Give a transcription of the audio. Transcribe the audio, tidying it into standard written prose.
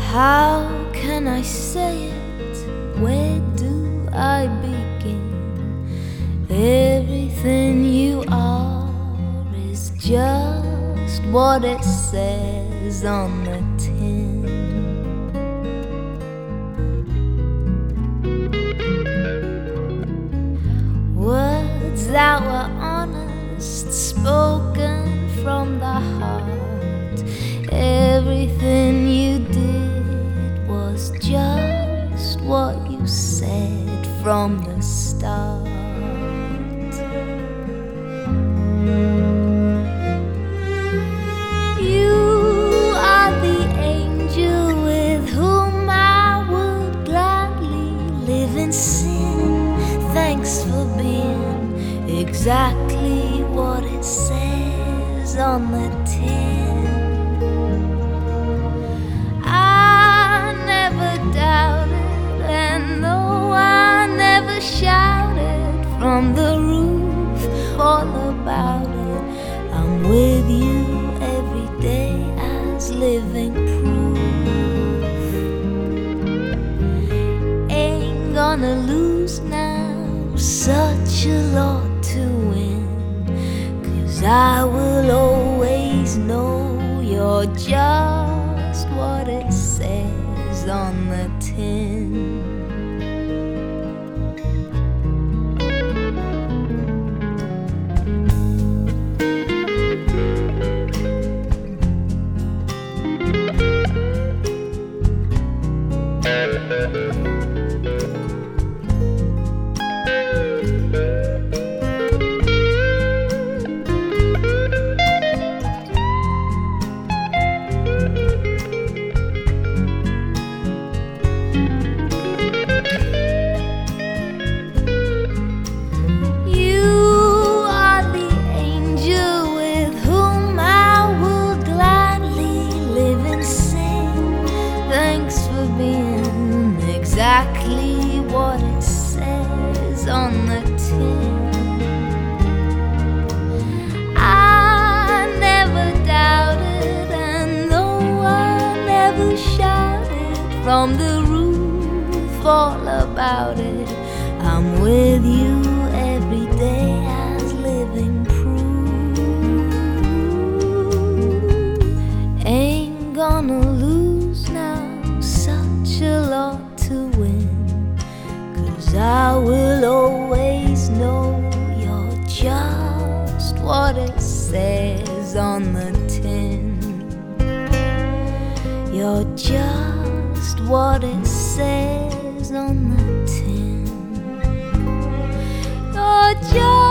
How can I say it? Where do I begin? Everything you are is just what it says on the tin. Words that were honest, spoken from the heart. Everything you did was just what you said from the start. You are the angel with whom I would gladly live in sin. Thanks for being exactly what it says on the tin. I never doubted, and though I never shouted from the roof all about it, I'm with you every day as living proof. Ain't gonna lose now, such a lot to win, 'cause I will always know you're just what it says on the tin. Exactly what it says on the tin. I never doubted, and though I never shouted from the roof all about it, I'm with you every day as living proof. Ain't gonna lose now, such a lot to win, 'cause I will always know you're just what it says on the tin. You're just what it says on the tin. You're just